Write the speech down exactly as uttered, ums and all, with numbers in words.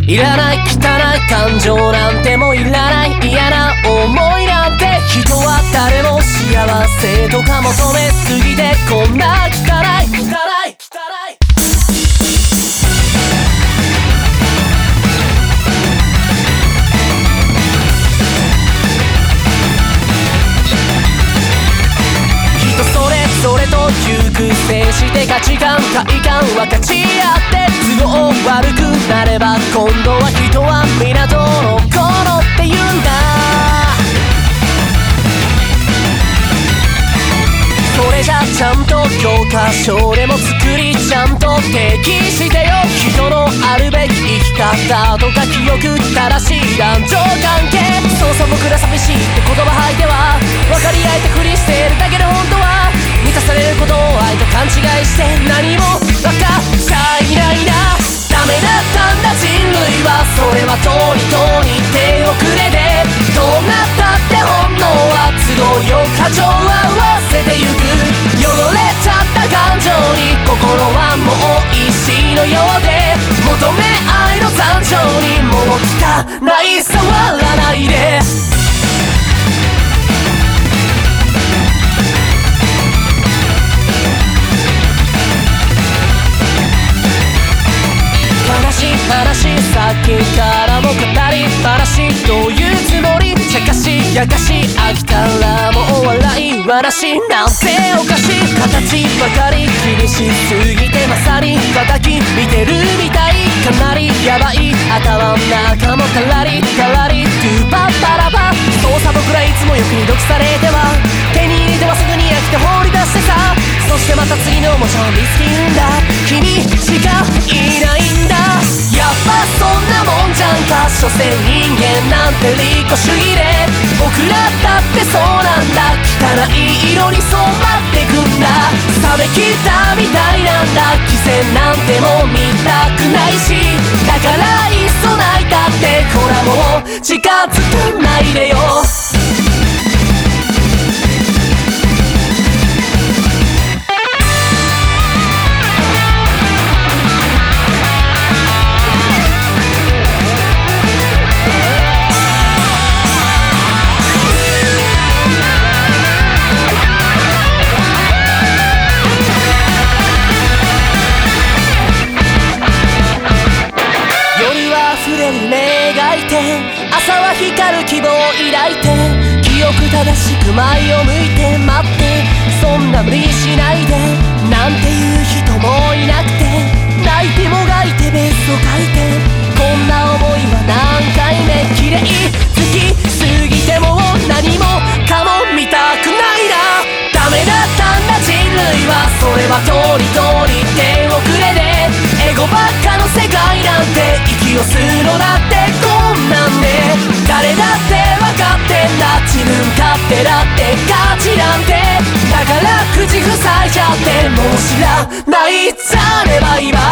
いらない汚い感情なんてもういらない、嫌な思いなんて。人は誰も幸せとか求めすぎてこんな汚い汚い汚い。人それぞれと熟成して価値観快感分かち合って都合悪くなれば今度は人は皆どのこのって言うんだ。それじゃちゃんと教科書でも作りちゃんと定義してよ。人のあるべき生き方とか記憶正しい男女関係。そうそう僕ら寂しいって言葉吐いては分かり合えてふりしてるだけで本当は満たされることを愛と勘違いして何も分かっちゃいないな。ダメだったんだ人類は、それはとうにとうに手遅れで、どうなったって本能は都合よ過剰は合わせてゆく。汚れちゃった感情に心はもう石のようで、求め愛の惨状にもう汚い触らないで。話さっきからも語り話どういうつもり、茶化しやかし飽きたらもう笑い話なんておかしい。形ばかり気にしすぎてまさに叩き見てるみたい。かなりヤバい頭の中もたらりたらりトゥーパッパラパ。そうさ僕らいつも欲に毒されては手に入れてはすぐに飽きて放り出してさ、そしてまた次の文字を見つけるんだ。君しかいないんだ。やっぱそんなもんじゃんか。所詮人間なんて利己主義で、僕らだってそうなんだ。汚い色に染まってくんだ。冷め切ったみたいなんだ。偽善なんてもう見たくないし、だからいっそ泣いたってほらもう近づかないでよ。朝は光る希望を抱いて、記憶正しく前を向いて待って、そんな無理しないでなんていう人もいなくて、泣いてもがいてベースを書いて、こんな思いは何回目。綺麗好きすぎてもう何もかも見たくないな。ダメだったんだ人類は、それは通り通り手遅れで、エゴばっかの世界なんて息を吸うのだってこんなんで、誰だって分かってんだ。自分勝手だって価値なんて、だから口塞いじゃってもう知らない。じゃねば今